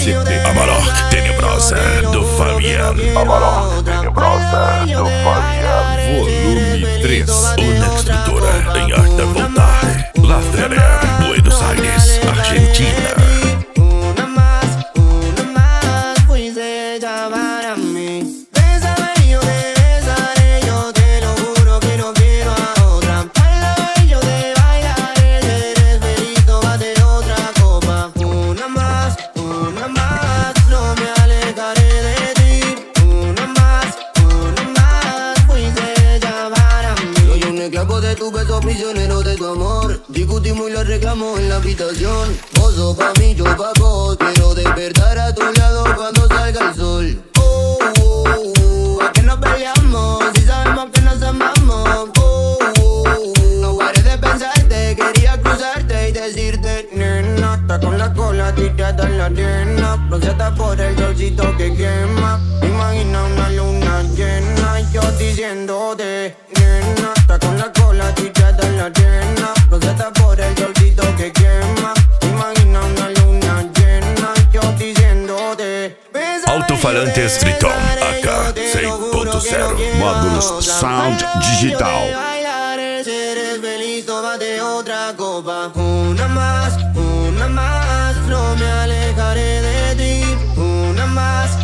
Amarok Tenebrosa do Fabian. Amarok Tenebrosa do Fabian. Volume 3. Una estrutura em arte voltaje. La Ferrer, Buenos Aires, Argentina. De tu beso prisionero de tu amor. Discutimos y lo arreglamos en la habitación. Vos sos pa' mí, yo pa' vos. Quiero despertar a tu lado cuando salga el sol. ¿A qué nos peleamos? Si sabemos que nos amamos. No pares de pensarte, quería cruzarte y decirte: nena, está con la cola tirada en la arena. Bronceada por el solcito que quema. Imagina una luna llena y yo diciéndote: nena, está con la cola tirada en la arena. Bronceada por el solcito que quema. Imagina una luna llena y yo diciéndote: Alto-falantes Triton AK 6.0 Módulos Sound Digital. Eres feliz, tómate otra copa. Una más, no me alejaré de ti. Una más,